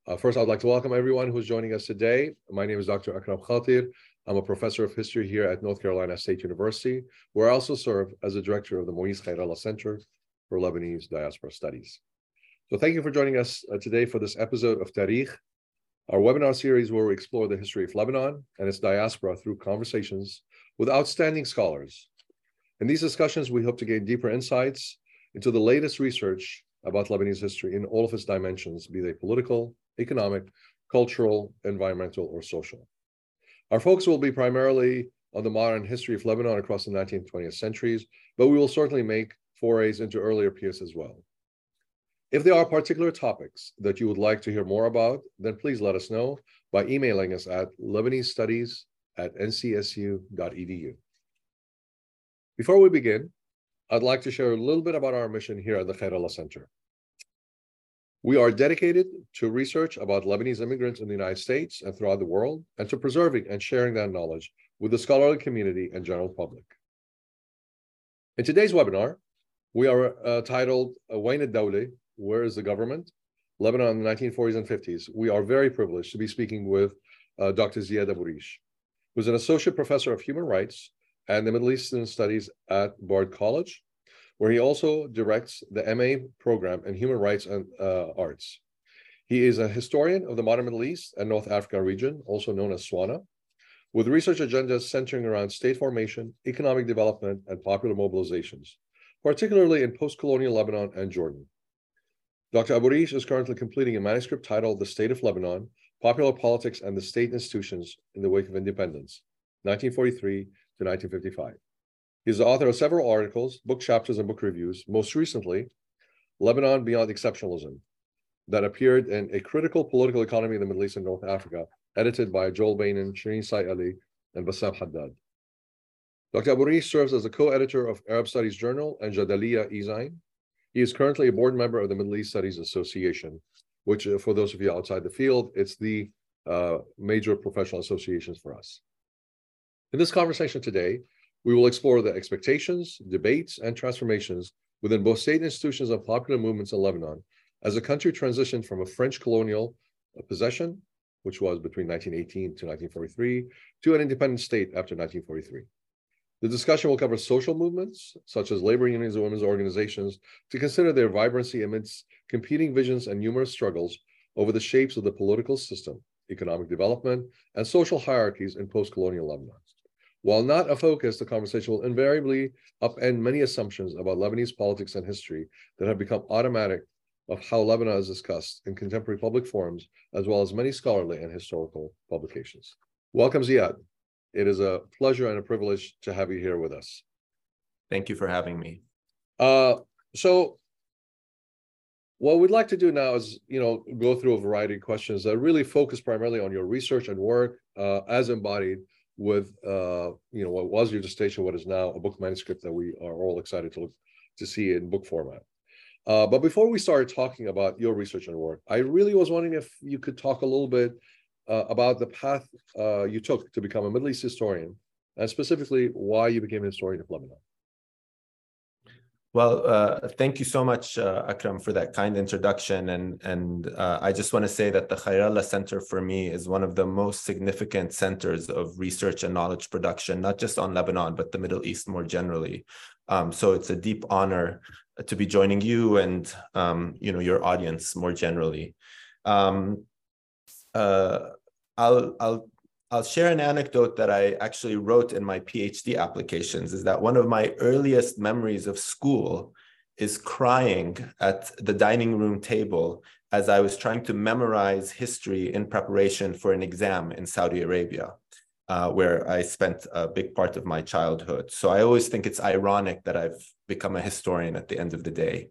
First, I'd like to welcome everyone who's joining us today. My name is Dr. Akram Khatir. I'm a professor of history here at North Carolina State University, where I also serve as the director of the Moise Khairallah Center for Lebanese Diaspora Studies. So thank you for joining us today for this episode of Tarikh, our webinar series where we explore the history of Lebanon and its diaspora through conversations with outstanding scholars. In these discussions, we hope to gain deeper insights into the latest research about Lebanese history in all of its dimensions, be they political, economic, cultural, environmental, or social. Our focus will be primarily on the modern history of Lebanon across the 19th and 20th centuries, but we will certainly make forays into earlier periods as well. If there are particular topics that you would like to hear more about, then please let us know by emailing us at lebanesestudies@ncsu.edu. Before we begin, I'd like to share a little bit about our mission here at the Khairallah Center. We are dedicated to research about Lebanese immigrants in the United States and throughout the world, and to preserving and sharing that knowledge with the scholarly community and general public. In today's webinar, we are titled Wayn al-Dawla, Where is the Government? Lebanon in the 1940s and 50s. We are very privileged to be speaking with Dr. Ziad Abou-Riche, who's an associate professor of human rights and the Middle Eastern Studies at Bard College, where he also directs the MA program in Human Rights and Arts. He is a historian of the modern Middle East and North Africa region, also known as SWANA, with research agendas centering around state formation, economic development, and popular mobilizations, particularly in post-colonial Lebanon and Jordan. Dr. Abou-Riche is currently completing a manuscript titled The State of Lebanon, Popular Politics and the State Institutions in the Wake of Independence, 1943 to 1955. He's the author of several articles, book chapters, and book reviews, most recently, Lebanon Beyond Exceptionalism, that appeared in A Critical Political Economy in the Middle East and North Africa, edited by Joel Bainan, Shireen Said Ali, and Bassam Haddad. Dr. Abou-Riche serves as a co-editor of Arab Studies Journal and Jadaliya Ezain. He is currently a board member of the Middle East Studies Association, which, for those of you outside the field, it's the major professional associations for us. In this conversation today, we will explore the expectations, debates, and transformations within both state institutions and popular movements in Lebanon as the country transitioned from a French colonial possession, which was between 1918 to 1943, to an independent state after 1943. The discussion will cover social movements, such as labor unions and women's organizations, to consider their vibrancy amidst competing visions and numerous struggles over the shapes of the political system, economic development, and social hierarchies in post-colonial Lebanon. While not a focus, the conversation will invariably upend many assumptions about Lebanese politics and history that have become automatic of how Lebanon is discussed in contemporary public forums, as well as many scholarly and historical publications. Welcome, Ziad. It is a pleasure and a privilege to have you here with us. Thank you for having me. So what we'd like to do now is, go through a variety of questions that really focus primarily on your research and work as embodied with what was your dissertation, what is now a book manuscript that we are all excited to see in book format. But before we start talking about your research and work, I really was wondering if you could talk a little bit about the path you took to become a Middle East historian, and specifically why you became a historian of Lebanon. Well, thank you so much, Akram, for that kind introduction. And I just want to say that the Khairallah Center for me is one of the most significant centers of research and knowledge production, not just on Lebanon, but the Middle East more generally. So it's a deep honor to be joining you and, your audience more generally. I'll share an anecdote that I actually wrote in my PhD applications, is that one of my earliest memories of school is crying at the dining room table as I was trying to memorize history in preparation for an exam in Saudi Arabia, where I spent a big part of my childhood. So I always think it's ironic that I've become a historian at the end of the day.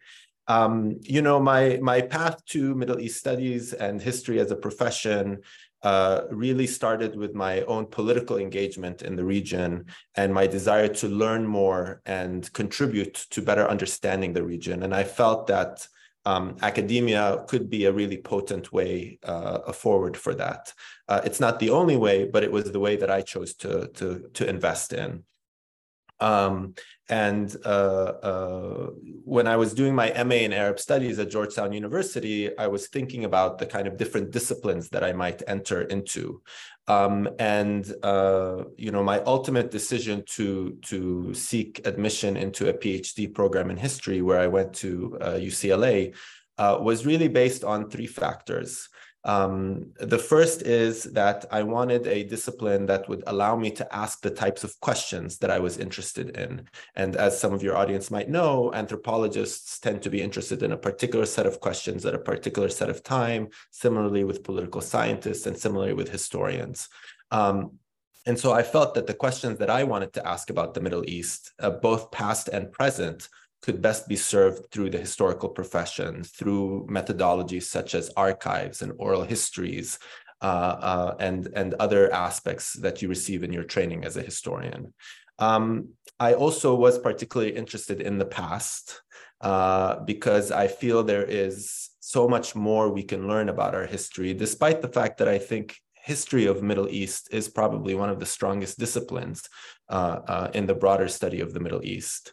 My path to Middle East studies and history as a profession really started with my own political engagement in the region and my desire to learn more and contribute to better understanding the region. And I felt that academia could be a really potent way forward for that. It's not the only way, but it was the way that I chose to invest in. When I was doing my MA in Arab Studies at Georgetown University, I was thinking about the kind of different disciplines that I might enter into. My ultimate decision to seek admission into a PhD program in history, where I went to UCLA, was really based on three factors. The first is that I wanted a discipline that would allow me to ask the types of questions that I was interested in. And as some of your audience might know, anthropologists tend to be interested in a particular set of questions at a particular set of time, similarly with political scientists and similarly with historians. And so I felt that the questions that I wanted to ask about the Middle East, both past and present, could best be served through the historical profession, through methodologies such as archives and oral histories, and other aspects that you receive in your training as a historian. I also was particularly interested in the past because I feel there is so much more we can learn about our history, despite the fact that I think history of Middle East is probably one of the strongest disciplines in the broader study of the Middle East.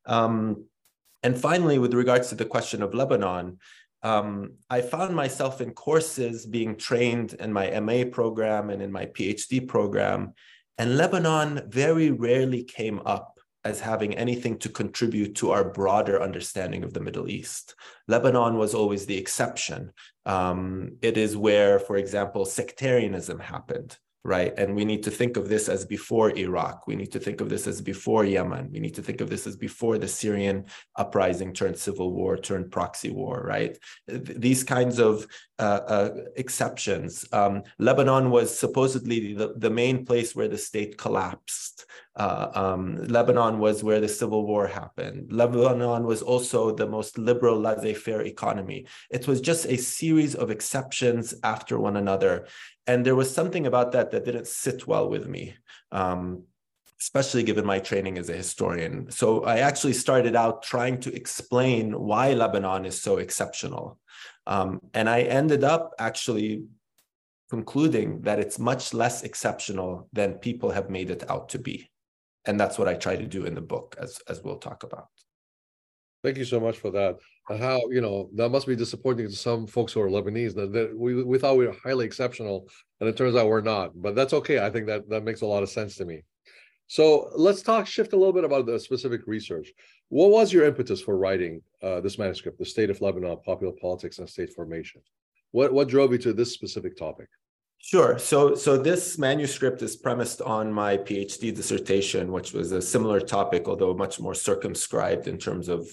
And finally, with regards to the question of Lebanon, I found myself in courses being trained in my MA program and in my PhD program, and Lebanon very rarely came up as having anything to contribute to our broader understanding of the Middle East. Lebanon was always the exception. It is where, for example, sectarianism happened. Right. And we need to think of this as before Iraq. We need to think of this as before Yemen. We need to think of this as before the Syrian uprising turned civil war, turned proxy war, right? These kinds of exceptions. Lebanon was supposedly the main place where the state collapsed. Lebanon was where the civil war happened. Lebanon was also the most liberal, laissez-faire economy. It was just a series of exceptions after one another. And there was something about that didn't sit well with me, especially given my training as a historian. So I actually started out trying to explain why Lebanon is so exceptional. And I ended up actually concluding that it's much less exceptional than people have made it out to be. And that's what I try to do in the book, as we'll talk about. Thank you so much for that. And how, that must be disappointing to some folks who are Lebanese, that we thought we were highly exceptional, and it turns out we're not. But that's okay. I think that makes a lot of sense to me. So let's shift a little bit about the specific research. What was your impetus for writing this manuscript, The State of Lebanon, Popular Politics and State Formation? What drove you to this specific topic? Sure. So this manuscript is premised on my PhD dissertation, which was a similar topic, although much more circumscribed in terms of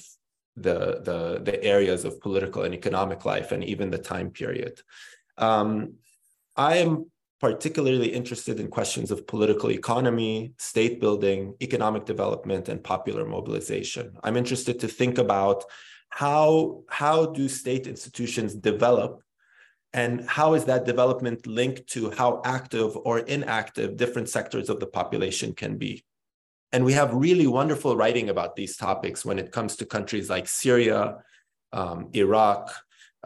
the areas of political and economic life and even the time period. I am particularly interested in questions of political economy, state building, economic development, and popular mobilization. I'm interested to think about how do state institutions develop, and how is that development linked to how active or inactive different sectors of the population can be. And we have really wonderful writing about these topics when it comes to countries like Syria, Iraq,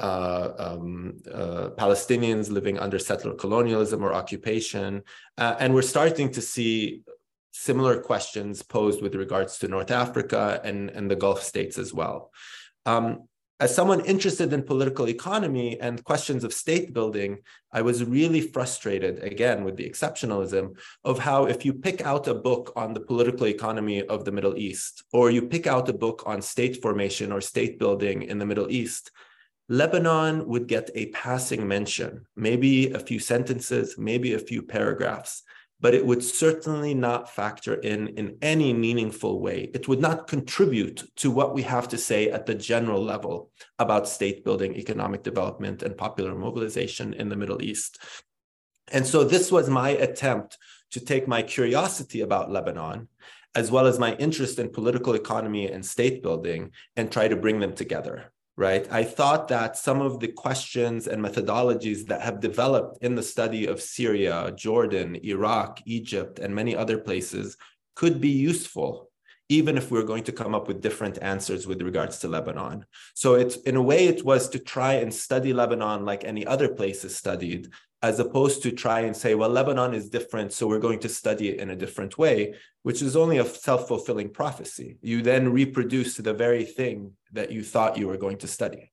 Palestinians living under settler colonialism or occupation. And we're starting to see similar questions posed with regards to North Africa and the Gulf states as well. As someone interested in political economy and questions of state building, I was really frustrated, again, with the exceptionalism of how if you pick out a book on the political economy of the Middle East, or you pick out a book on state formation or state building in the Middle East, Lebanon would get a passing mention, maybe a few sentences, maybe a few paragraphs, but it would certainly not factor in any meaningful way. It would not contribute to what we have to say at the general level about state building, economic development, and popular mobilization in the Middle East. And so this was my attempt to take my curiosity about Lebanon, as well as my interest in political economy and state building, and try to bring them together. Right? I thought that some of the questions and methodologies that have developed in the study of Syria, Jordan, Iraq, Egypt, and many other places could be useful even if we're going to come up with different answers with regards to Lebanon. So it's, in a way, it was to try and study Lebanon like any other place is studied, as opposed to try and say, well, Lebanon is different, so we're going to study it in a different way, which is only a self-fulfilling prophecy. You then reproduce the very thing that you thought you were going to study.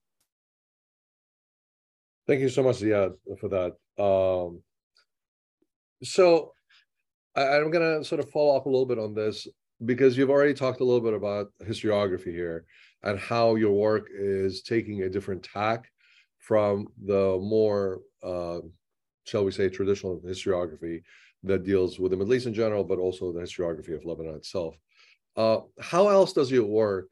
Thank you so much, Ziad, for that. So I'm going to sort of follow up a little bit on this, because you've already talked a little bit about historiography here and how your work is taking a different tack from the more, shall we say, traditional historiography that deals with the Middle East in general, but also the historiography of Lebanon itself. How else does your work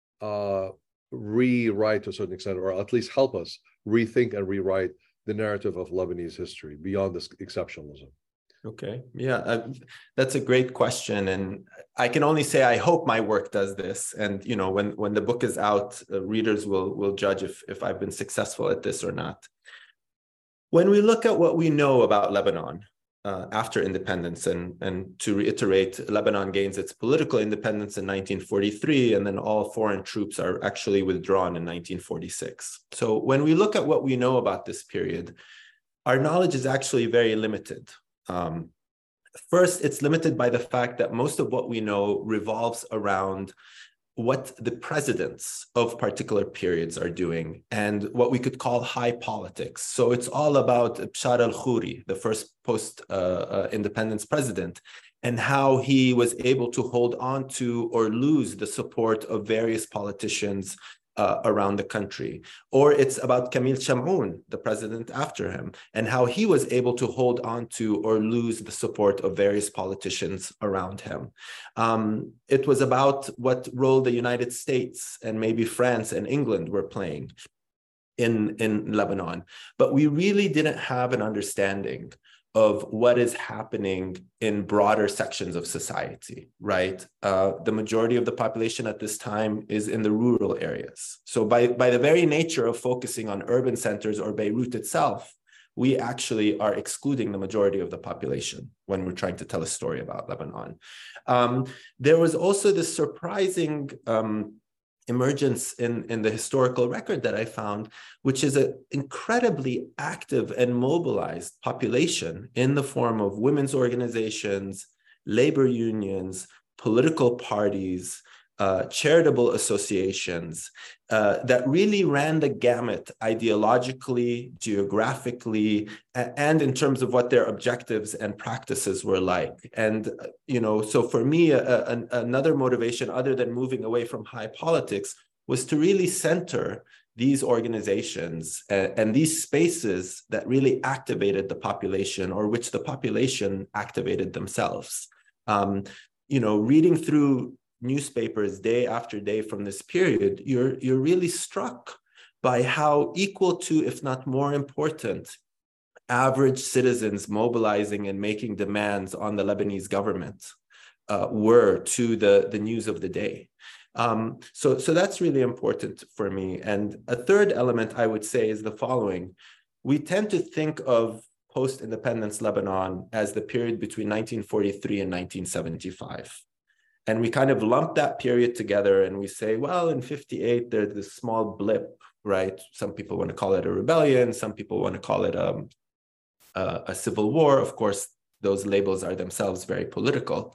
rewrite to a certain extent, or at least help us rethink and rewrite the narrative of Lebanese history beyond this exceptionalism? Okay, yeah, that's a great question, and I can only say I hope my work does this. And you know, when the book is out, readers will judge if I've been successful at this or not. When we look at what we know about Lebanon after independence, and to reiterate, Lebanon gains its political independence in 1943, and then all foreign troops are actually withdrawn in 1946. So when we look at what we know about this period, our knowledge is actually very limited. First, it's limited by the fact that most of what we know revolves around what the presidents of particular periods are doing and what we could call high politics. So it's all about Bashar al-Khoury, the first post-independence president, and how he was able to hold on to or lose the support of various politicians around the country. Or it's about Camille Chamoun, the president after him, and how he was able to hold on to or lose the support of various politicians around him. It was about what role the United States and maybe France and England were playing in Lebanon. But we really didn't have an understanding of what is happening in broader sections of society, right? The majority of the population at this time is in the rural areas. So by the very nature of focusing on urban centers or Beirut itself, we actually are excluding the majority of the population when we're trying to tell a story about Lebanon. There was also this surprising emergence in the historical record that I found, which is an incredibly active and mobilized population in the form of women's organizations, labor unions, political parties, charitable associations that really ran the gamut ideologically, geographically, and in terms of what their objectives and practices were like. And, you know, so for me, another motivation other than moving away from high politics was to really center these organizations and these spaces that really activated the population, or which the population activated themselves. You know, reading through newspapers day after day from this period, you're really struck by how equal to, if not more important, average citizens mobilizing and making demands on the Lebanese government were to the news of the day. So that's really important for me. And a third element I would say is the following. We tend to think of post-independence Lebanon as the period between 1943 and 1975. And we kind of lump that period together and we say, well, in 58, there's this small blip, right? Some people want to call it a rebellion. Some people want to call it a civil war. Of course, those labels are themselves very political.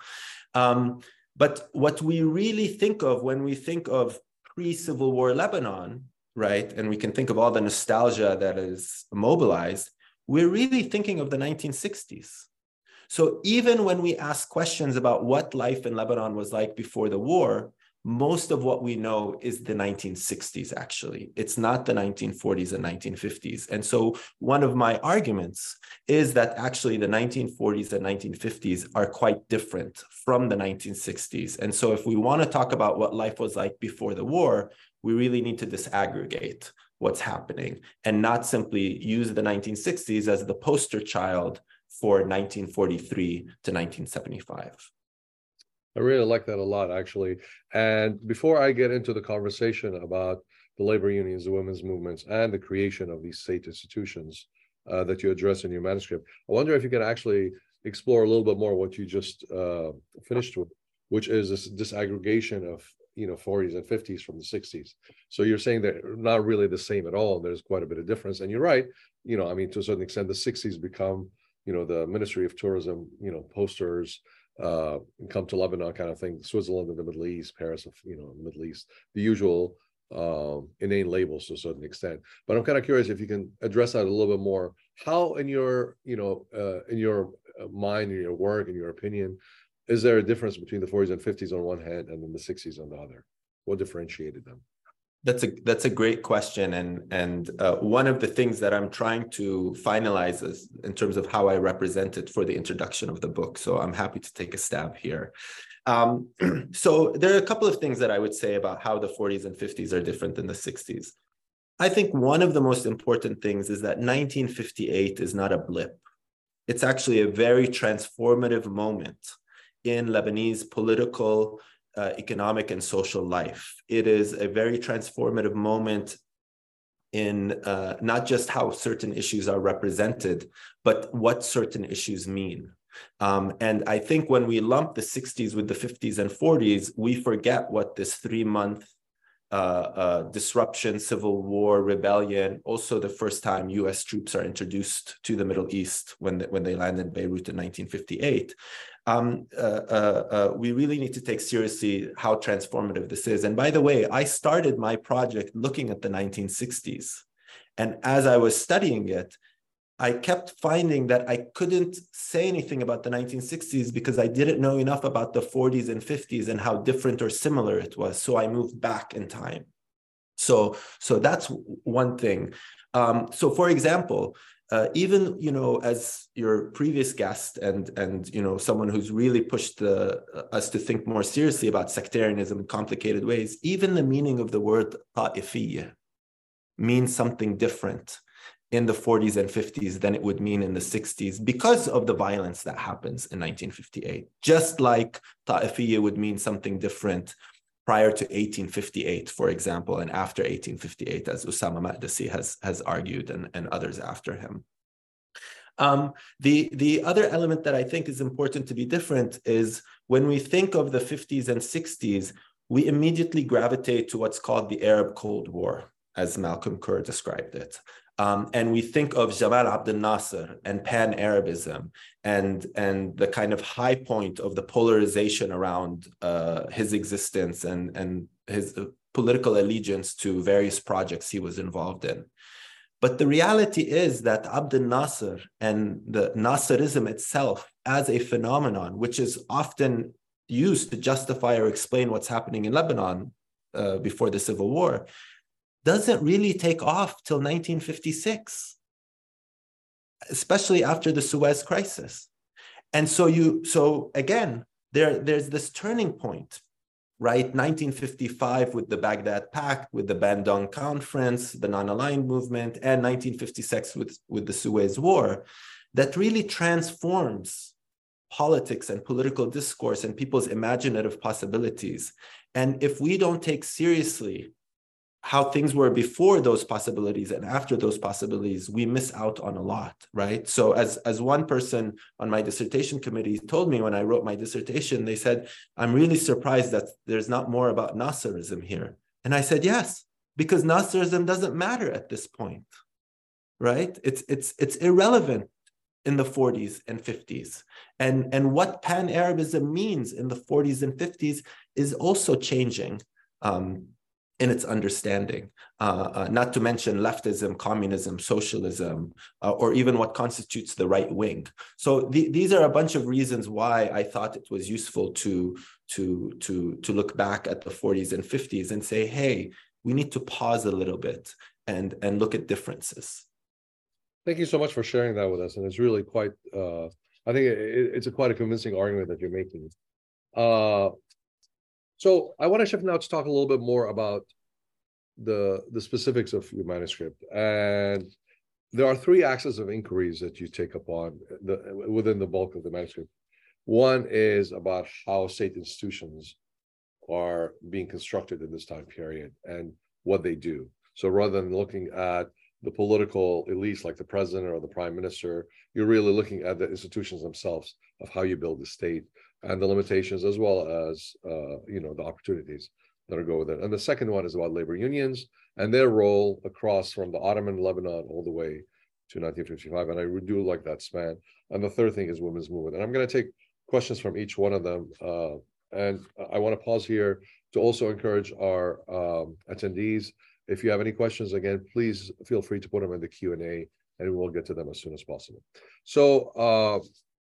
But what we really think of when we think of pre-Civil War Lebanon, right? And we can think of all the nostalgia that is mobilized, we're really thinking of the 1960s. So even when we ask questions about what life in Lebanon was like before the war, most of what we know is the 1960s, actually. It's not the 1940s and 1950s. And so one of my arguments is that actually the 1940s and 1950s are quite different from the 1960s. And so if we want to talk about what life was like before the war, we really need to disaggregate what's happening and not simply use the 1960s as the poster child for 1943 to 1975. I really like that a lot, actually. And before I get into the conversation about the labor unions, the women's movements, and the creation of these state institutions that you address in your manuscript, I wonder if you can actually explore a little bit more what you just finished with, which is this disaggregation of 40s and 50s from the 60s. So you're saying they're not really the same at all. There's quite a bit of difference. And you're right, I mean, to a certain extent, the 60s become, the Ministry of Tourism, posters, come to Lebanon kind of thing, Switzerland of the Middle East, Paris of, Middle East, the usual inane labels to a certain extent. But I'm kind of curious if you can address that a little bit more. How in your, in your mind, in your work, in your opinion, is there a difference between the 40s and 50s on one hand and then the 60s on the other? What differentiated them? That's a great question, and one of the things that I'm trying to finalize is in terms of how I represent it for the introduction of the book. So I'm happy to take a stab here. So there are a couple of things that I would say about how the 40s and 50s are different than the 60s. I think one of the most important things is that 1958 is not a blip. It's actually a very transformative moment in Lebanese political, economic, and social life. It is a very transformative moment in not just how certain issues are represented, but what certain issues mean. And I think when we lump the 60s with the 50s and 40s, we forget what this 3-month disruption, civil war, rebellion, also the first time US troops are introduced to the Middle East when they landed in Beirut in 1958. We really need to take seriously how transformative this is. And by the way, I started my project looking at the 1960s. And as I was studying it, I kept finding that I couldn't say anything about the 1960s because I didn't know enough about the 40s and 50s and how different or similar it was. So I moved back in time. So that's one thing. So for example, even, as your previous guest and someone who's really pushed us to think more seriously about sectarianism in complicated ways, even the meaning of the word ta'ifiyya means something different in the 40s and 50s than it would mean in the 60s because of the violence that happens in 1958. Just like ta'ifiyya would mean something different prior to 1858, for example, and after 1858, as Osama Maqdisi has argued and others after him. The other element that I think is important to be different is when we think of the 50s and 60s, we immediately gravitate to what's called the Arab Cold War, as Malcolm Kerr described it. And we think of Jamal Abdel Nasser and Pan-Arabism and the kind of high point of the polarization around his existence and his political allegiance to various projects he was involved in. But the reality is that Abdel Nasser and the Nasserism itself as a phenomenon, which is often used to justify or explain what's happening in Lebanon before the civil war, doesn't really take off till 1956, especially after the Suez crisis. And so again, there's this turning point, right? 1955 with the Baghdad Pact, with the Bandung Conference, the non-aligned movement, and 1956 with the Suez War, that really transforms politics and political discourse and people's imaginative possibilities. And if we don't take seriously how things were before those possibilities and after those possibilities, we miss out on a lot, right? So as one person on my dissertation committee told me when I wrote my dissertation, they said, I'm really surprised that there's not more about Nasserism here. And I said, yes, because Nasserism doesn't matter at this point, right? It's irrelevant in the 40s and 50s. And what Pan-Arabism means in the 40s and 50s is also changing in its understanding, not to mention leftism, communism, socialism, or even what constitutes the right wing. So these are a bunch of reasons why I thought it was useful to look back at the 40s and 50s and say, hey, we need to pause a little bit and look at differences. Thank you so much for sharing that with us. And it's really quite, I think it's quite a convincing argument that you're making. So I want to shift now to talk a little bit more about the specifics of your manuscript. And there are 3 axes of inquiries that you take upon within the bulk of the manuscript. One is about how state institutions are being constructed in this time period and what they do. So rather than looking at the political elites like the president or the prime minister. You're really looking at the institutions themselves of how you build the state and the limitations as well as the opportunities that go with it. And the second one is about labor unions and their role across from the Ottoman Lebanon all the way to 1955. And I do like that span. And the third thing is women's movement. And I'm going to take questions from each one of them. And I want to pause here to also encourage our attendees. If you have any questions, again, please feel free to put them in the Q&A and we'll get to them as soon as possible. So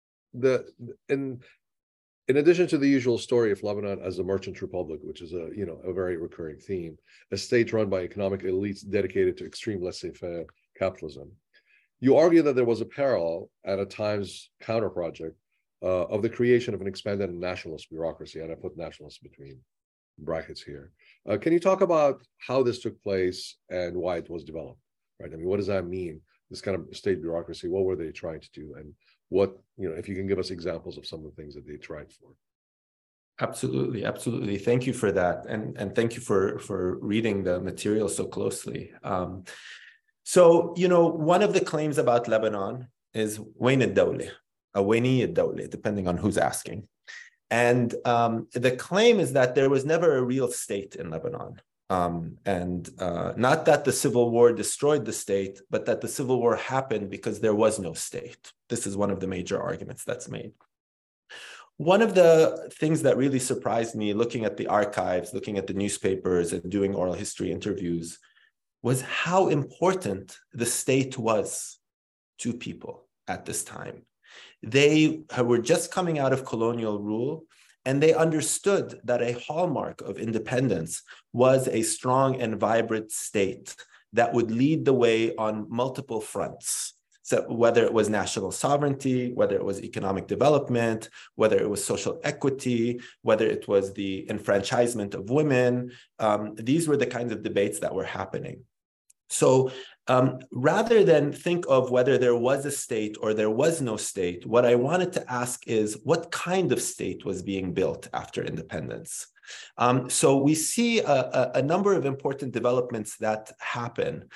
in addition to the usual story of Lebanon as a merchant republic, which is a very recurring theme, a state run by economic elites dedicated to extreme laissez-faire capitalism, you argue that there was a parallel and at times counter project of the creation of an expanded nationalist bureaucracy, and I put nationalist between brackets here. Can you talk about how this took place and why it was developed? Right? I mean, what does that mean? This kind of state bureaucracy. What were they trying to do, and what, if you can give us examples of some of the things that they tried for? Absolutely, absolutely. Thank you for that, and thank you for reading the material so closely. So one of the claims about Lebanon is وين الدولة, وينية الدولة, depending on who's asking. And the claim is that there was never a real state in Lebanon. Not that the civil war destroyed the state, but that the civil war happened because there was no state. This is one of the major arguments that's made. One of the things that really surprised me looking at the archives, looking at the newspapers and doing oral history interviews was how important the state was to people at this time. They were just coming out of colonial rule, and they understood that a hallmark of independence was a strong and vibrant state that would lead the way on multiple fronts. So whether it was national sovereignty, whether it was economic development, whether it was social equity, whether it was the enfranchisement of women, these were the kinds of debates that were happening. So rather than think of whether there was a state or there was no state, what I wanted to ask is what kind of state was being built after independence? So we see a number of important developments that happen.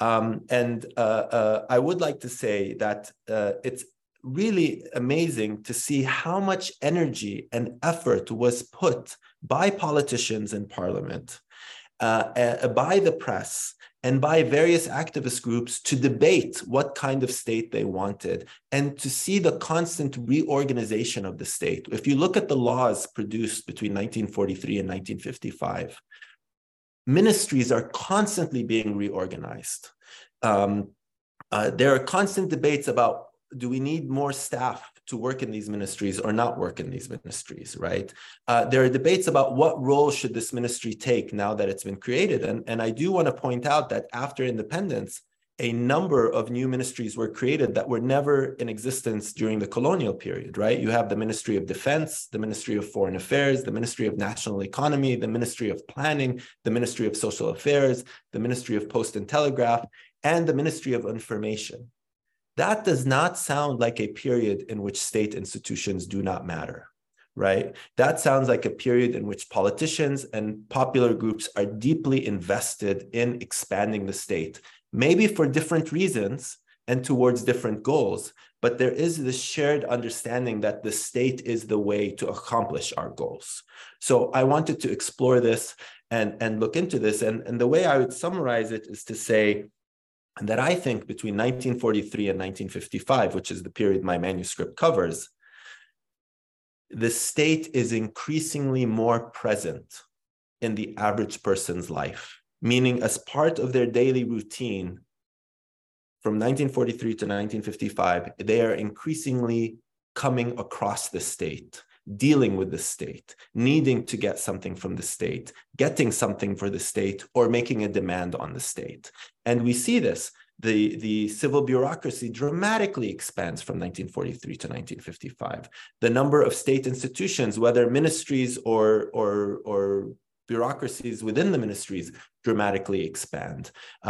I would like to say that it's really amazing to see how much energy and effort was put by politicians in parliament, by the press, and by various activist groups to debate what kind of state they wanted and to see the constant reorganization of the state. If you look at the laws produced between 1943 and 1955, ministries are constantly being reorganized. There are constant debates about, do we need more staff to work in these ministries or not work in these ministries, right? There are debates about what role should this ministry take now that it's been created. And I do want to point out that after independence, a number of new ministries were created that were never in existence during the colonial period, right? You have the Ministry of Defense, the Ministry of Foreign Affairs, the Ministry of National Economy, the Ministry of Planning, the Ministry of Social Affairs, the Ministry of Post and Telegraph, and the Ministry of Information. That does not sound like a period in which state institutions do not matter, right? That sounds like a period in which politicians and popular groups are deeply invested in expanding the state, maybe for different reasons and towards different goals, but there is this shared understanding that the state is the way to accomplish our goals. So I wanted to explore this and look into this. And the way I would summarize it is to say, and that I think between 1943 and 1955, which is the period my manuscript covers, the state is increasingly more present in the average person's life, meaning as part of their daily routine from 1943 to 1955, they are increasingly coming across the state, dealing with the state, needing to get something from the state, getting something for the state, or making a demand on the state. And we see this. The civil bureaucracy dramatically expands from 1943 to 1955. The number of state institutions, whether ministries or bureaucracies within the ministries, dramatically expand.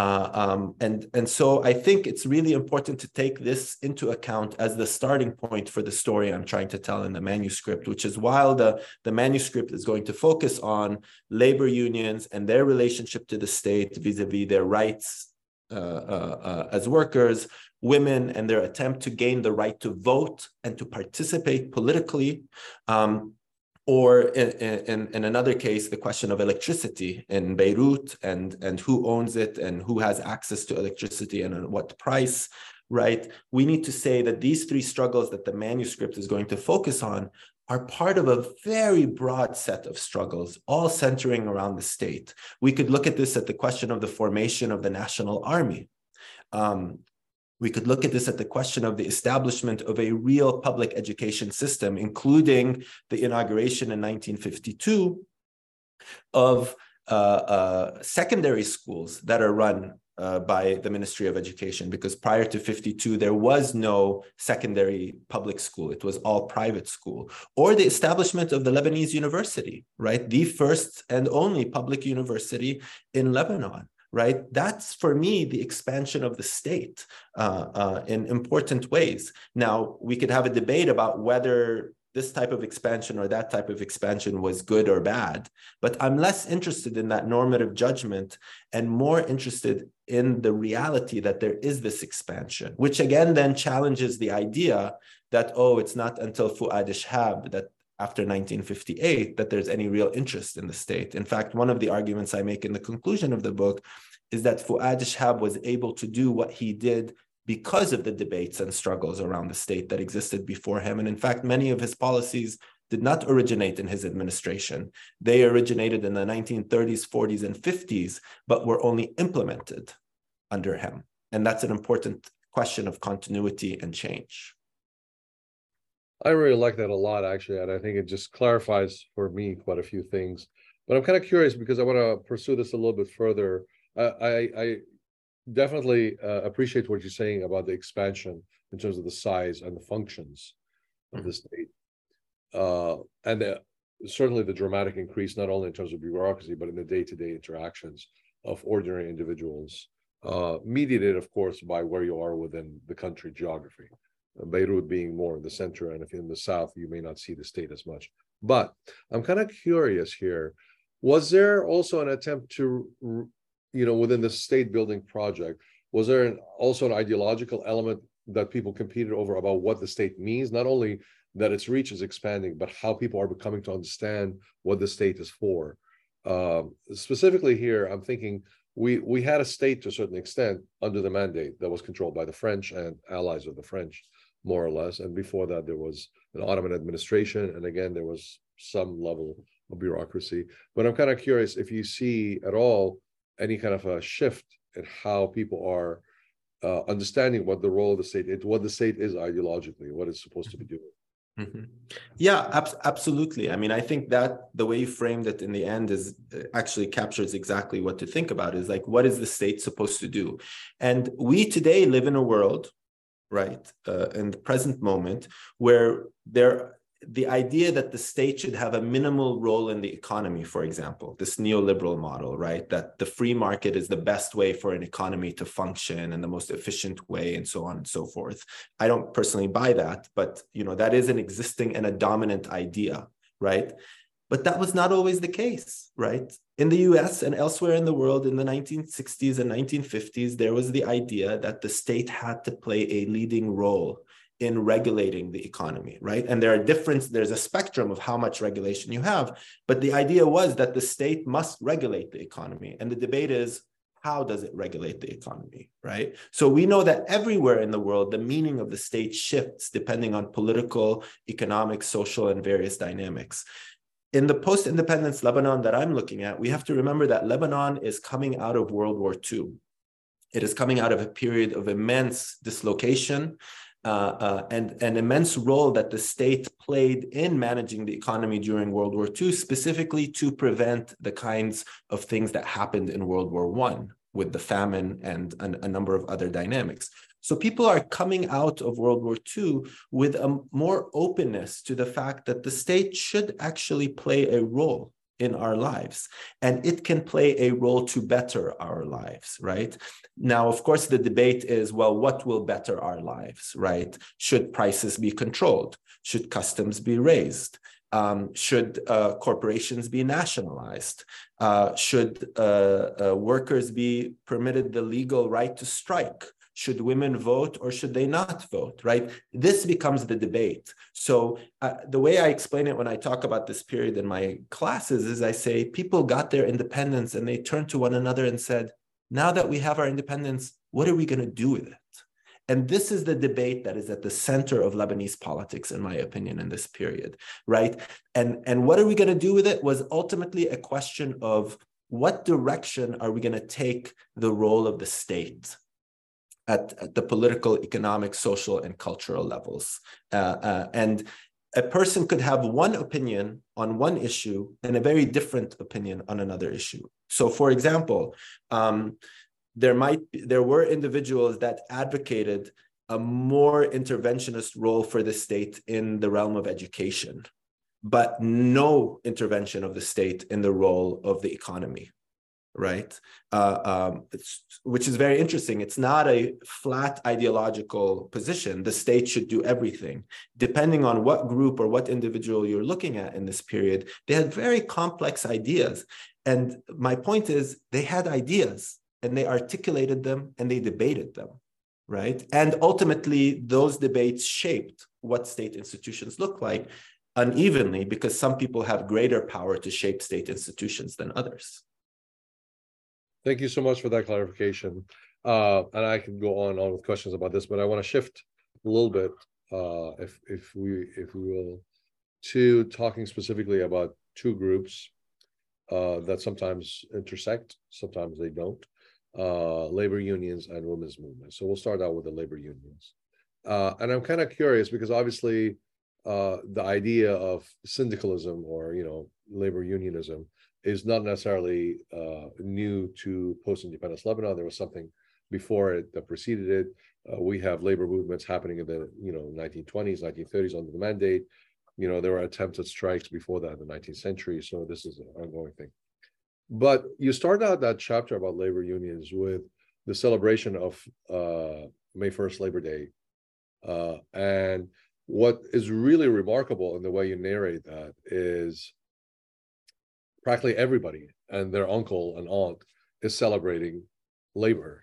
And so I think it's really important to take this into account as the starting point for the story I'm trying to tell in the manuscript, which is while the manuscript is going to focus on labor unions and their relationship to the state vis-a-vis their rights as workers, women and their attempt to gain the right to vote and to participate politically, or in another case, the question of electricity in Beirut and who owns it and who has access to electricity and at what price, right? We need to say that these three struggles that the manuscript is going to focus on are part of a very broad set of struggles, all centering around the state. We could look at this at the question of the formation of the national army. We could look at this at the question of the establishment of a real public education system, including the inauguration in 1952 of secondary schools that are run by the Ministry of Education, because prior to 52, there was no secondary public school. It was all private school. Or the establishment of the Lebanese University, right? The first and only public university in Lebanon. Right? That's, for me, the expansion of the state in important ways. Now, we could have a debate about whether this type of expansion or that type of expansion was good or bad, but I'm less interested in that normative judgment and more interested in the reality that there is this expansion, which again then challenges the idea that, oh, it's not until Fuad Shihab that after 1958 that there's any real interest in the state. In fact, one of the arguments I make in the conclusion of the book is that Fuad Shihab was able to do what he did because of the debates and struggles around the state that existed before him. And in fact, many of his policies did not originate in his administration. They originated in the 1930s, 40s, and 50s, but were only implemented under him. And that's an important question of continuity and change. I really like that a lot, actually, and I think it just clarifies for me quite a few things. But I'm kind of curious because I want to pursue this a little bit further. I definitely appreciate what you're saying about the expansion in terms of the size and the functions of the state. And certainly the dramatic increase, not only in terms of bureaucracy, but in the day-to-day interactions of ordinary individuals, mediated, of course, by where you are within the country geography. Beirut being more in the center, and if you're in the south, you may not see the state as much. But I'm kind of curious here, was there also an attempt to, within the state building project, was there also an ideological element that people competed over about what the state means, not only that its reach is expanding, but how people are becoming to understand what the state is for? Specifically here, I'm thinking we had a state to a certain extent under the mandate that was controlled by the French and allies of the French, more or less. And before that, there was an Ottoman administration. And again, there was some level of bureaucracy. But I'm kind of curious if you see at all any kind of a shift in how people are understanding what the role of the state is, what the state is ideologically, what it's supposed to be doing. Mm-hmm. Yeah, absolutely. I mean, I think that the way you framed it in the end is actually captures exactly what to think about, is like, what is the state supposed to do? And we today live in a world, right, in the present moment, where the idea that the state should have a minimal role in the economy, for example, this neoliberal model, right, that the free market is the best way for an economy to function and the most efficient way, and so on and so forth. I don't personally buy that, but that is an existing and a dominant idea, right? But that was not always the case, right? In the US and elsewhere in the world in the 1960s and 1950s, there was the idea that the state had to play a leading role in regulating the economy, right? And there's a spectrum of how much regulation you have, but the idea was that the state must regulate the economy. And the debate is, how does it regulate the economy, right? So we know that everywhere in the world, the meaning of the state shifts depending on political, economic, social, and various dynamics. In the post-independence Lebanon that I'm looking at, we have to remember that Lebanon is coming out of World War II. It is coming out of a period of immense dislocation, and an immense role that the state played in managing the economy during World War II, specifically to prevent the kinds of things that happened in World War I with the famine and a number of other dynamics. So people are coming out of World War II with a more openness to the fact that the state should actually play a role in our lives, and it can play a role to better our lives, right? Now, of course, the debate is, well, what will better our lives, right? Should prices be controlled? Should customs be raised? Should corporations be nationalized? Should workers be permitted the legal right to strike? Should women vote or should they not vote, right? This becomes the debate. So the way I explain it when I talk about this period in my classes is I say people got their independence and they turned to one another and said, now that we have our independence, what are we going to do with it? And this is the debate that is at the center of Lebanese politics, in my opinion, in this period, right? And what are we going to do with it was ultimately a question of what direction are we going to take the role of the state at the political, economic, social, and cultural levels. And a person could have one opinion on one issue and a very different opinion on another issue. So, for example, there were individuals that advocated a more interventionist role for the state in the realm of education, but no intervention of the state in the role of the economy. Right, which is very interesting. It's not a flat ideological position. The state should do everything. Depending on what group or what individual you're looking at in this period, they had very complex ideas. And my point is, they had ideas and they articulated them and they debated them, right? And ultimately, those debates shaped what state institutions look like unevenly because some people have greater power to shape state institutions than others. Thank you so much for that clarification. And I can go on with questions about this, but I want to shift a little bit, if we will, to talking specifically about two groups that sometimes intersect, sometimes they don't, labor unions and women's movements. So we'll start out with the labor unions. And I'm kind of curious because obviously the idea of syndicalism or, labor unionism is not necessarily new to post-independence Lebanon. There was something before it that preceded it. We have labor movements happening in the 1920s, 1930s under the Mandate. There were attempts at strikes before that in the 19th century. So this is an ongoing thing. But you start out that chapter about labor unions with the celebration of May 1st, Labor Day. And what is really remarkable in the way you narrate that is practically everybody and their uncle and aunt is celebrating labor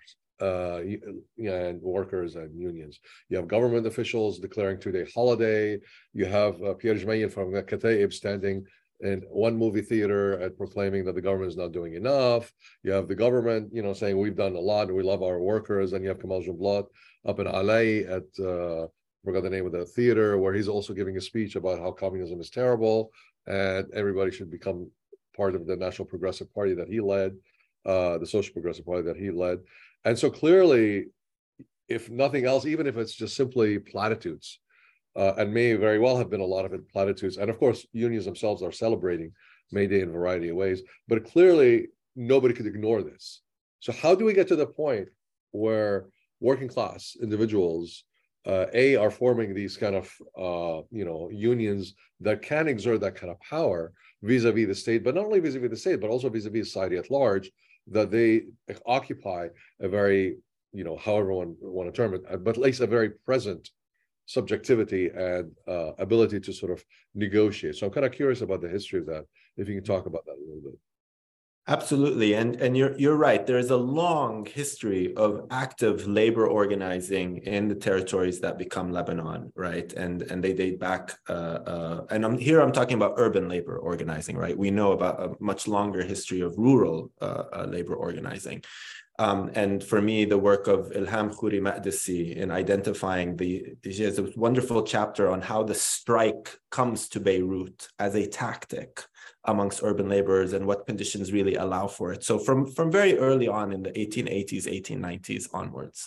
and workers and unions. You have government officials declaring 2-day holiday. You have Pierre Jmeyin from Kataib standing in one movie theater and proclaiming that the government is not doing enough. You have the government, saying we've done a lot and we love our workers. And you have Kamal Jumblat up in Alay at, I forgot the name of the theater, where he's also giving a speech about how communism is terrible and everybody should become part of the National Progressive Party that he led, the Social Progressive Party that he led. And so clearly, if nothing else, even if it's just simply platitudes, and may very well have been a lot of it platitudes, and of course, unions themselves are celebrating May Day in a variety of ways, but clearly nobody could ignore this. So how do we get to the point where working class individuals, are forming these kind of, unions that can exert that kind of power vis-a-vis the state, but not only vis-a-vis the state, but also vis-a-vis society at large, that they occupy a very, however one want to term it, but at least a very present subjectivity and ability to sort of negotiate. So I'm kind of curious about the history of that, if you can talk about that a little bit. Absolutely, and you're right. There is a long history of active labor organizing in the territories that become Lebanon, right? And they date back. And I'm talking about urban labor organizing, right? We know about a much longer history of rural labor organizing. And for me, the work of Ilham Khouri Maqdisi in identifying she has a wonderful chapter on how the strike comes to Beirut as a tactic amongst urban laborers and what conditions really allow for it. So from very early on in the 1880s, 1890s onwards.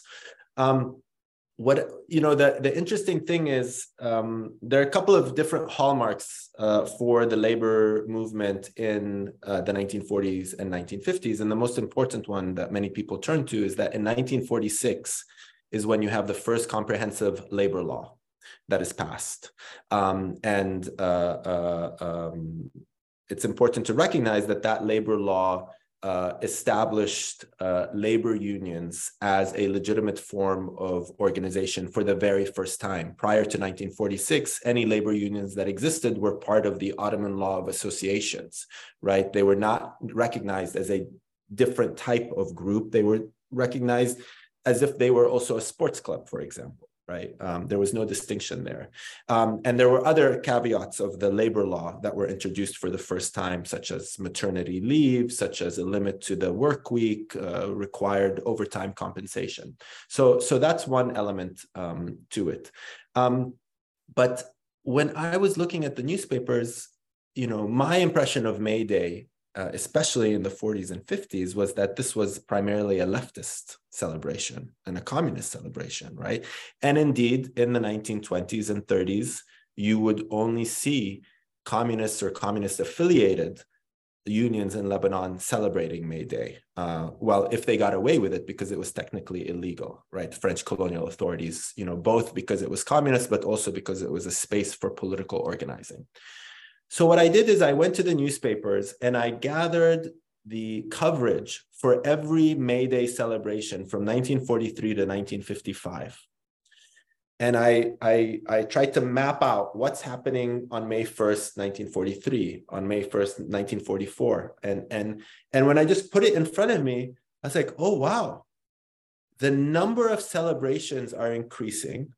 The interesting thing is there are a couple of different hallmarks for the labor movement in the 1940s and 1950s. And the most important one that many people turn to is that in 1946 is when you have the first comprehensive labor law that is passed. It's important to recognize that labor law established labor unions as a legitimate form of organization for the very first time. Prior to 1946, any labor unions that existed were part of the Ottoman law of associations, right? They were not recognized as a different type of group. They were recognized as if they were also a sports club, for example. Right? There was no distinction there. And there were other caveats of the labor law that were introduced for the first time, such as maternity leave, such as a limit to the work week, required overtime compensation. So that's one element to it. But when I was looking at the newspapers, my impression of May Day, especially in the 40s and 50s, was that this was primarily a leftist celebration and a communist celebration, right? And indeed, in the 1920s and 30s, you would only see communists or communist-affiliated unions in Lebanon celebrating May Day. Well, if they got away with it, because it was technically illegal, right? French colonial authorities, both because it was communist, but also because it was a space for political organizing. So what I did is I went to the newspapers and I gathered the coverage for every May Day celebration from 1943 to 1955. And I tried to map out what's happening on May 1st, 1943, on May 1st, 1944. And when I just put it in front of me, I was like, oh, wow, the number of celebrations are increasing.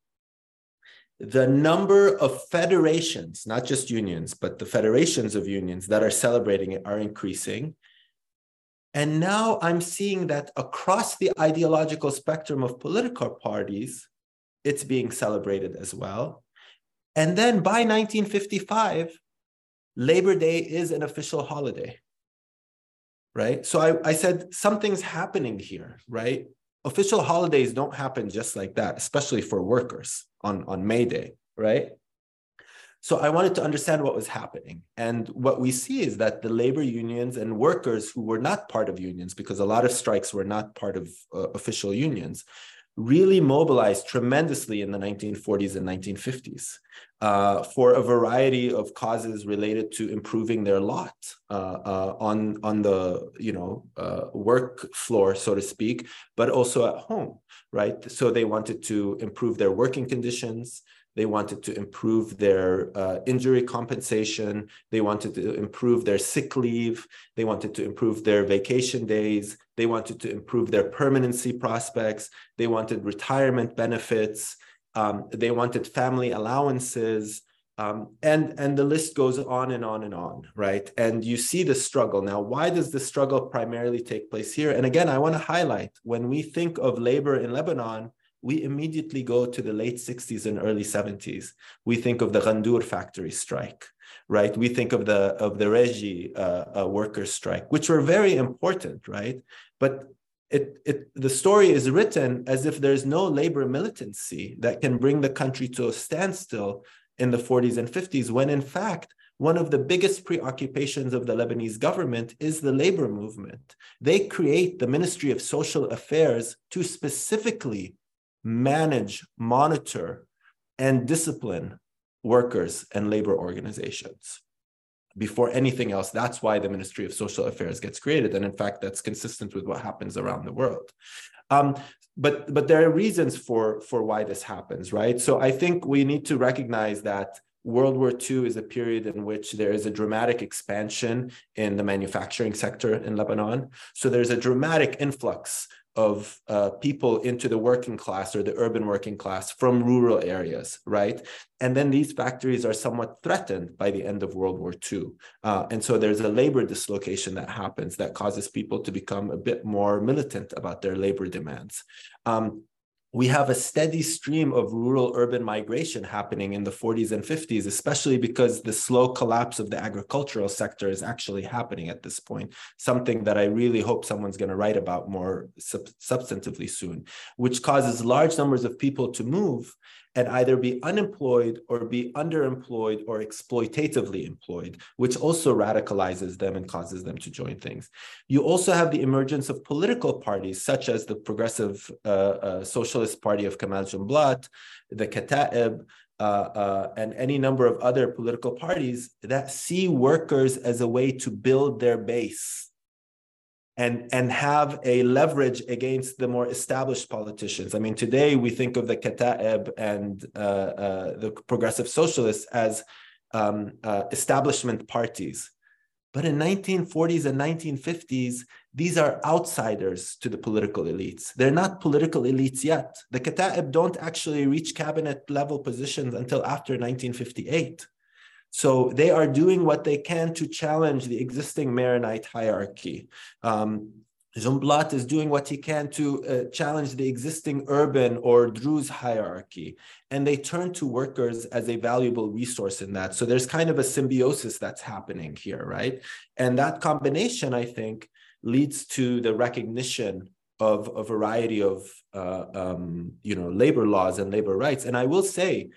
The number of federations, not just unions, but the federations of unions that are celebrating it are increasing. And now I'm seeing that across the ideological spectrum of political parties, it's being celebrated as well. And then by 1955, Labor Day is an official holiday, right? So I said, something's happening here, right? Official holidays don't happen just like that, especially for workers on May Day, right? So I wanted to understand what was happening. And what we see is that the labor unions and workers who were not part of unions, because a lot of strikes were not part of official unions, really mobilized tremendously in the 1940s and 1950s for a variety of causes related to improving their lot on the work floor, so to speak, but also at home, right? So they wanted to improve their working conditions. They wanted to improve their injury compensation. They wanted to improve their sick leave. They wanted to improve their vacation days. They wanted to improve their permanency prospects. They wanted retirement benefits. They wanted family allowances. And the list goes on and on and on, right? And you see the struggle. Now, why does the struggle primarily take place here? And again, I want to highlight, when we think of labor in Lebanon, we immediately go to the late 60s and early 70s. We think of the Ghandour factory strike, right? We think of the Regi workers' strike, which were very important, right? But the story is written as if there's no labor militancy that can bring the country to a standstill in the 40s and 50s, when in fact, one of the biggest preoccupations of the Lebanese government is the labor movement. They create the Ministry of Social Affairs to specifically manage, monitor, and discipline workers and labor organizations. Before anything else, that's why the Ministry of Social Affairs gets created. And in fact, that's consistent with what happens around the world. But there are reasons for why this happens, right? So I think we need to recognize that World War II is a period in which there is a dramatic expansion in the manufacturing sector in Lebanon. So there's a dramatic influx of people into the working class or the urban working class from rural areas, right? And then these factories are somewhat threatened by the end of World War II. And so there's a labor dislocation that happens that causes people to become a bit more militant about their labor demands. We have a steady stream of rural-urban migration happening in the 40s and 50s, especially because the slow collapse of the agricultural sector is actually happening at this point, something that I really hope someone's going to write about more substantively soon, which causes large numbers of people to move and either be unemployed or be underemployed or exploitatively employed, which also radicalizes them and causes them to join things. You also have the emergence of political parties, such as the Progressive Socialist Party of Kamal Jumblat, the Kata'ib, and any number of other political parties that see workers as a way to build their base and have a leverage against the more established politicians. I mean, today we think of the Kata'ib and the progressive socialists as establishment parties. But in 1940s and 1950s, these are outsiders to the political elites. They're not political elites yet. The Kata'ib don't actually reach cabinet level positions until after 1958. So they are doing what they can to challenge the existing Maronite hierarchy. Jumblat is doing what he can to challenge the existing urban or Druze hierarchy. And they turn to workers as a valuable resource in that. So there's kind of a symbiosis that's happening here, right? And that combination, I think, leads to the recognition of a variety of labor laws and labor rights. And I will say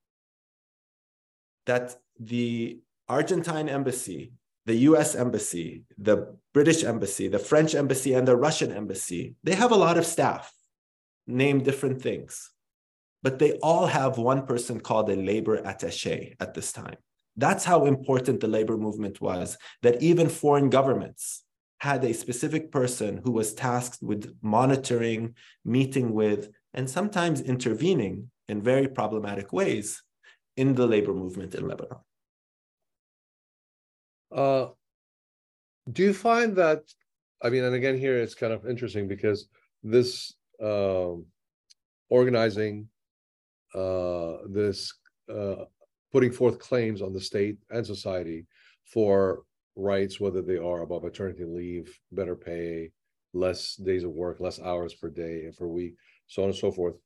that the Argentine embassy, the US embassy, the British embassy, the French embassy, and the Russian embassy, they have a lot of staff, name different things, but they all have one person called a labor attaché at this time. That's how important the labor movement was, that even foreign governments had a specific person who was tasked with monitoring, meeting with, and sometimes intervening in very problematic ways in the labor movement in Lebanon. Do you find that, I mean, and again, here it's kind of interesting because this organizing, putting forth claims on the state and society for rights, whether they are about maternity leave, better pay, less days of work, less hours per day and per week, so on and so forth.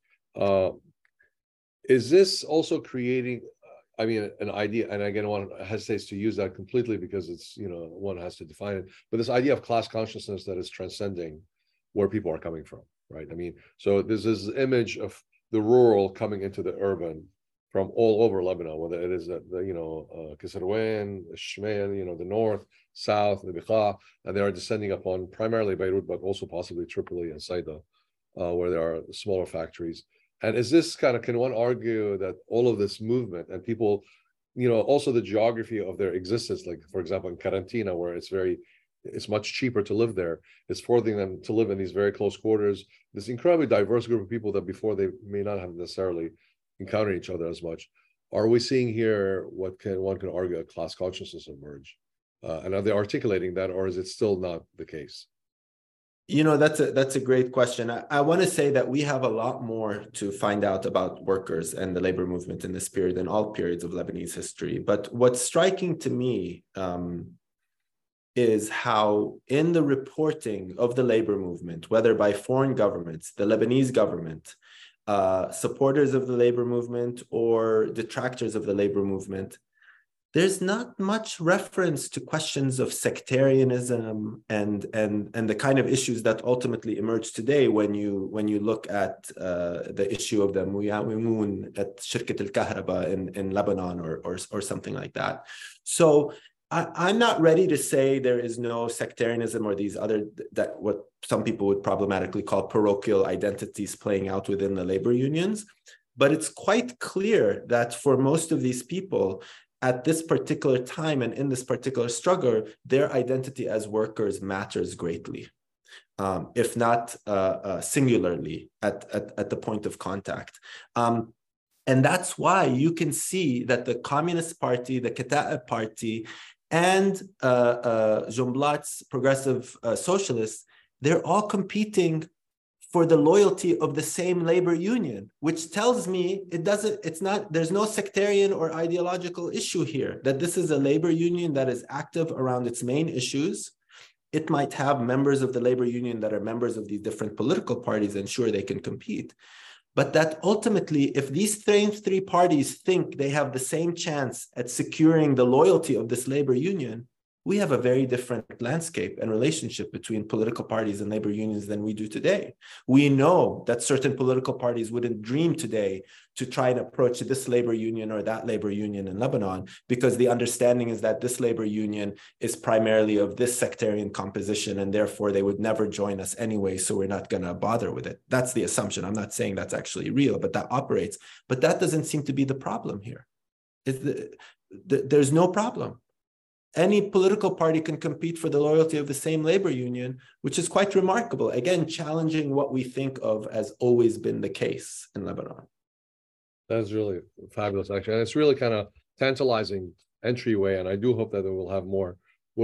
Is this also creating, I mean, an idea, and again, one hesitates to use that completely because it's, one has to define it, but this idea of class consciousness that is transcending where people are coming from, right? I mean, so there's this image of the rural coming into the urban from all over Lebanon, whether it is Kisarwen, Shmeyan, the north, south, the Biqa, and they are descending upon primarily Beirut, but also possibly Tripoli and Saida, where there are smaller factories. And is this can one argue that all of this movement and people, also the geography of their existence, like for example, in Karantina, where it's much cheaper to live there, is forcing them to live in these very close quarters, this incredibly diverse group of people that before they may not have necessarily encountered each other as much. Are we seeing here what one can argue a class consciousness emerge? And are they articulating that, or is it still not the case? That's a great question. I want to say that we have a lot more to find out about workers and the labor movement in this period than all periods of Lebanese history. But what's striking to me is how in the reporting of the labor movement, whether by foreign governments, the Lebanese government, supporters of the labor movement or detractors of the labor movement, there's not much reference to questions of sectarianism and the kind of issues that ultimately emerge today when you look at the issue of the Muyawimun at Shirkat al-Kahraba in Lebanon or something like that. So I'm not ready to say there is no sectarianism or these other, that what some people would problematically call parochial identities playing out within the labor unions. But it's quite clear that for most of these people, at this particular time and in this particular struggle, their identity as workers matters greatly, if not singularly at the point of contact. And that's why you can see that the Communist Party, the Kata'ib Party, and Jumblat's progressive socialists, they're all competing for the loyalty of the same labor union, which tells me there's no sectarian or ideological issue here, that this is a labor union that is active around its main issues. It might have members of the labor union that are members of these different political parties, and sure, they can compete. But that ultimately, if these three parties think they have the same chance at securing the loyalty of this labor union, we have a very different landscape and relationship between political parties and labor unions than we do today. We know that certain political parties wouldn't dream today to try and approach this labor union or that labor union in Lebanon, because the understanding is that this labor union is primarily of this sectarian composition, and therefore they would never join us anyway, so we're not going to bother with it. That's the assumption. I'm not saying that's actually real, but that operates. But that doesn't seem to be the problem here. There's no problem. any political party can compete for the loyalty of the same labor union, which is quite remarkable. Again, challenging what we think of as always been the case in Lebanon. That's really fabulous, actually. And it's really kind of tantalizing entryway. And I do hope that we'll have more.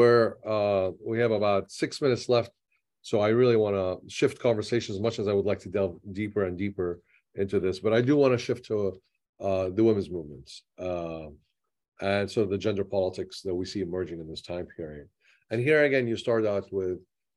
We have about 6 minutes left. So I really want to shift conversation as much as I would like to delve deeper and deeper into this. But I do want to shift to the women's movements. And so the gender politics that we see emerging in this time period. And here again, you start out with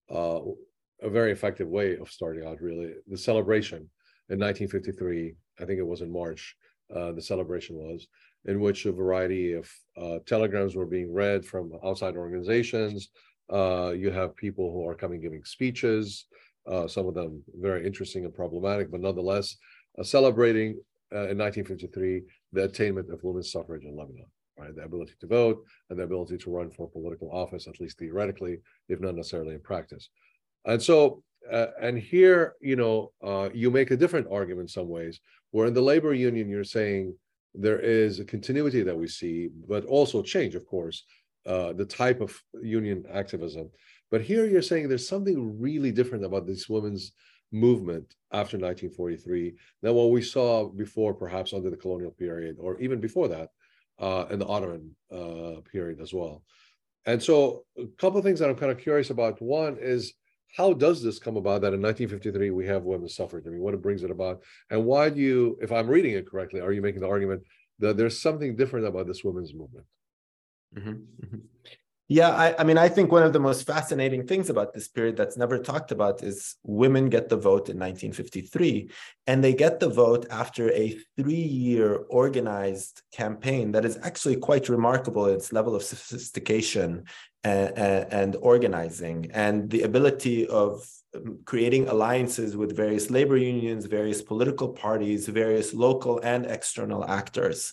a very effective way of starting out, really. The celebration in 1953, I think it was in March, the celebration was, in which a variety of telegrams were being read from outside organizations. You have people who are coming giving speeches, some of them very interesting and problematic, but nonetheless, celebrating in 1953 the attainment of women's suffrage in Lebanon. Right, the ability to vote and the ability to run for political office, at least theoretically, if not necessarily in practice. And so, and here, you make a different argument in some ways, where in the labor union, you're saying there is a continuity that we see, but also change, of course, the type of union activism. But here you're saying there's something really different about this women's movement after 1943 than what we saw before, perhaps under the colonial period, or even before that, in the Ottoman period as well. And so a couple of things that I'm kind of curious about. One is, how does this come about that in 1953 we have women's suffrage? I mean, what brings it about? And why do you, if I'm reading it correctly, are you making the argument that there's something different about this women's movement? Mm-hmm. Mm-hmm. Yeah, I mean, I think one of the most fascinating things about this period that's never talked about is women get the vote in 1953, and they get the vote after a 3-year organized campaign that is actually quite remarkable in its level of sophistication and organizing, and the ability of creating alliances with various labor unions, various political parties, various local and external actors.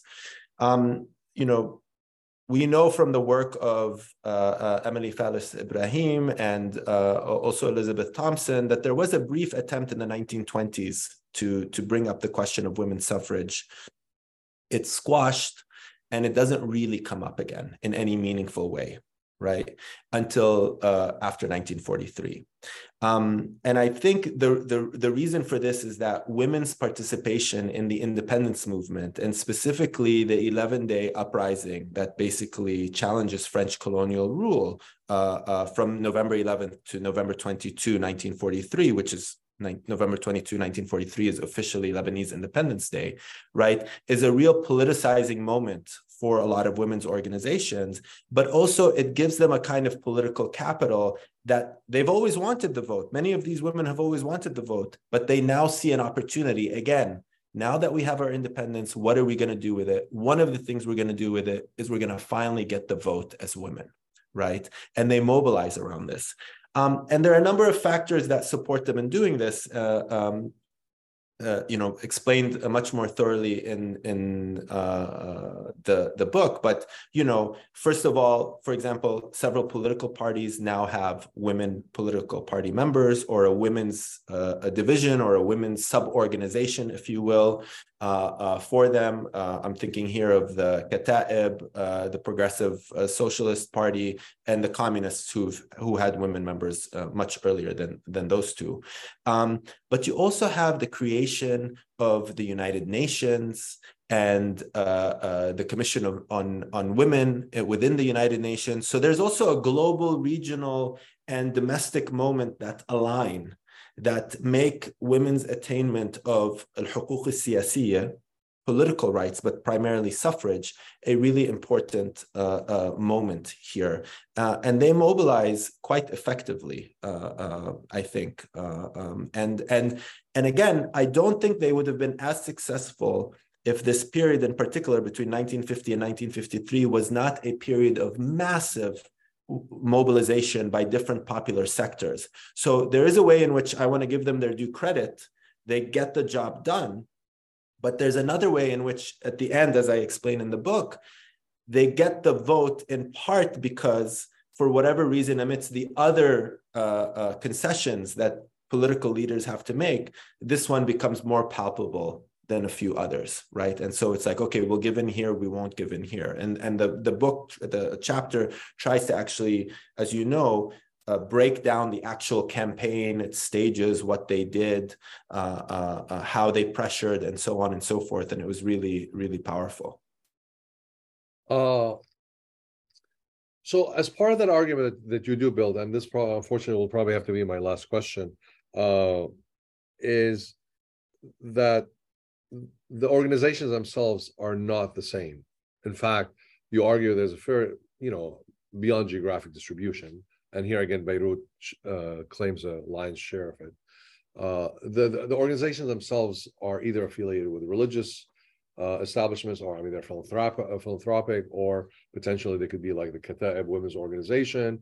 We know from the work of Emily Fallis Ibrahim and also Elizabeth Thompson that there was a brief attempt in the 1920s to bring up the question of women's suffrage. It's squashed, and it doesn't really come up again in any meaningful way, right, until after 1943. And I think the reason for this is that women's participation in the independence movement, and specifically the 11-day uprising that basically challenges French colonial rule from November 11th to November 22, 1943, which is November 22, 1943 is officially Lebanese Independence Day, right, is a real politicizing moment for a lot of women's organizations, but also it gives them a kind of political capital that they've always wanted the vote. Many of these women have always wanted the vote, but they now see an opportunity. Again, now that we have our independence, what are we going to do with it? One of the things we're going to do with it is we're going to finally get the vote as women, right? And they mobilize around this. And there are a number of factors that support them in doing this. Explained much more thoroughly in the book. But, first of all, for example, several political parties now have women political party members, or a women's a division or a women's sub-organization, if you will, for them. I'm thinking here of the Kata'ib, the Progressive Socialist Party, and the Communists who had women members much earlier than those two. But you also have the creation of the United Nations and the Commission on Women within the United Nations. So there's also a global, regional, and domestic moment that align, that make women's attainment of al-huquq al-siyasiyya, political rights, but primarily suffrage, a really important moment here. And they mobilize quite effectively, I think. And again, I don't think they would have been as successful if this period in particular between 1950 and 1953 was not a period of massive mobilization by different popular sectors. So there is a way in which I want to give them their due credit. They get the job done. But there's another way in which, at the end, as I explain in the book, they get the vote in part because, for whatever reason, amidst the other concessions that political leaders have to make, this one becomes more palpable than a few others, right? And so it's like, okay, we'll give in here, we won't give in here. And the book, the chapter tries to actually, as you know, break down the actual campaign, its stages, what they did, how they pressured, and so on and so forth. And it was really, really powerful. So as part of that argument that you do build, and this unfortunately will probably have to be my last question, is that the organizations themselves are not the same. In fact, you argue there's a fair, beyond geographic distribution. And here again, Beirut claims a lion's share of it. The organizations themselves are either affiliated with religious establishments, or they're philanthropic, or potentially they could be like the Kata'ib Women's Organization,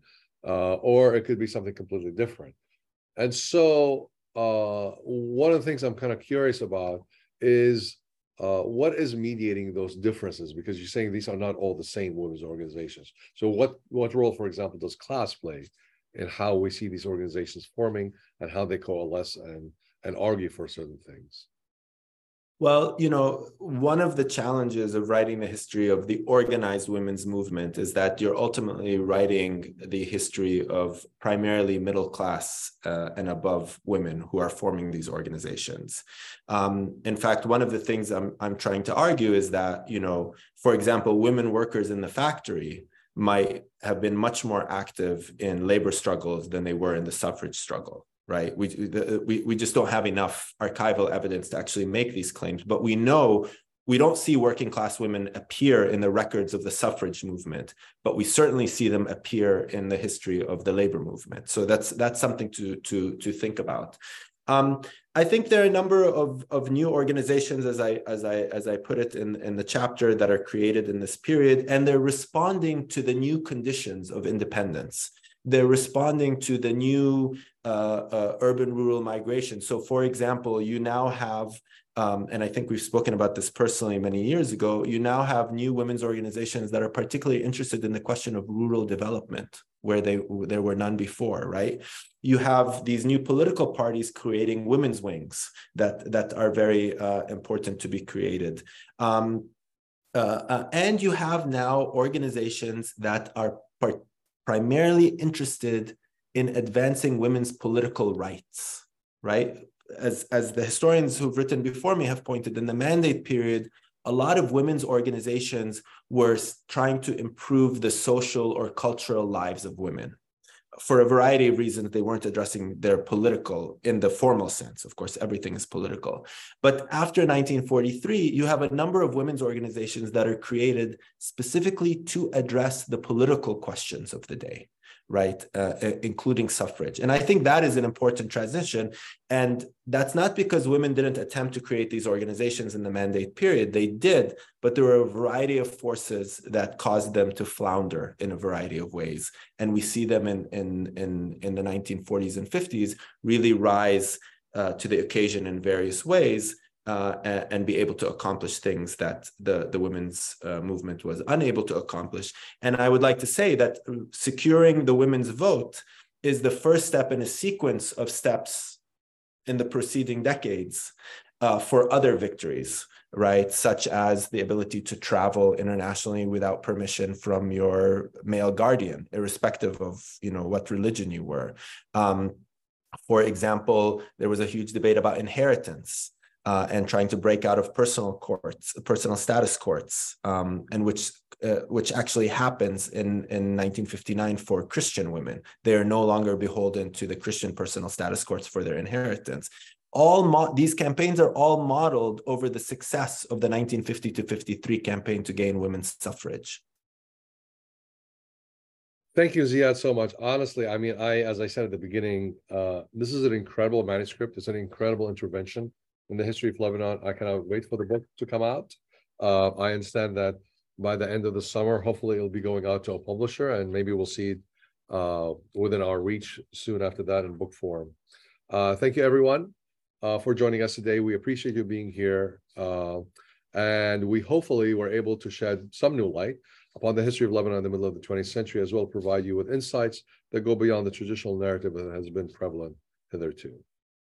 or it could be something completely different. And so one of the things I'm kind of curious about is what is mediating those differences? Because you're saying these are not all the same women's organizations. So what role, for example, does class play in how we see these organizations forming and how they coalesce and argue for certain things? Well, one of the challenges of writing the history of the organized women's movement is that you're ultimately writing the history of primarily middle class and above women who are forming these organizations. In fact, one of the things I'm trying to argue is that, for example, women workers in the factory might have been much more active in labor struggles than they were in the suffrage struggle. Right. We just don't have enough archival evidence to actually make these claims. But we know we don't see working class women appear in the records of the suffrage movement, but we certainly see them appear in the history of the labor movement. So that's something to think about. I think there are a number of new organizations, as I put it in the chapter, that are created in this period, and they're responding to the new conditions of independence. They're responding to the new urban-rural migration. So, for example, you now have, and I think we've spoken about this personally many years ago, you now have new women's organizations that are particularly interested in the question of rural development, where there were none before, right? You have these new political parties creating women's wings that are very important to be created. And you have now organizations that are primarily interested in advancing women's political rights, right? As the historians who've written before me have pointed, in the Mandate period, a lot of women's organizations were trying to improve the social or cultural lives of women. For a variety of reasons, they weren't addressing their political in the formal sense. Of course, everything is political. But after 1943, you have a number of women's organizations that are created specifically to address the political questions of the day, right? Including suffrage. And I think that is an important transition. And that's not because women didn't attempt to create these organizations in the Mandate period. They did, but there were a variety of forces that caused them to flounder in a variety of ways. And we see them in the 1940s and 50s really rise to the occasion in various ways. And be able to accomplish things that the women's movement was unable to accomplish. And I would like to say that securing the women's vote is the first step in a sequence of steps in the preceding decades for other victories, right? Such as the ability to travel internationally without permission from your male guardian, irrespective of, what religion you were. For example, there was a huge debate about inheritance. And trying to break out of personal status courts, and which actually happens in 1959 for Christian women. They are no longer beholden to the Christian personal status courts for their inheritance. These campaigns are all modeled over the success of the 1950 to 53 campaign to gain women's suffrage. Thank you, Ziad, so much. Honestly, as I said at the beginning, this is an incredible manuscript. It's an incredible intervention in the history of Lebanon. I cannot wait for the book to come out. I understand that by the end of the summer, hopefully it'll be going out to a publisher, and maybe we'll see it within our reach soon after that in book form. Thank you, everyone, for joining us today. We appreciate you being here. And we hopefully were able to shed some new light upon the history of Lebanon in the middle of the 20th century, as well as provide you with insights that go beyond the traditional narrative that has been prevalent hitherto.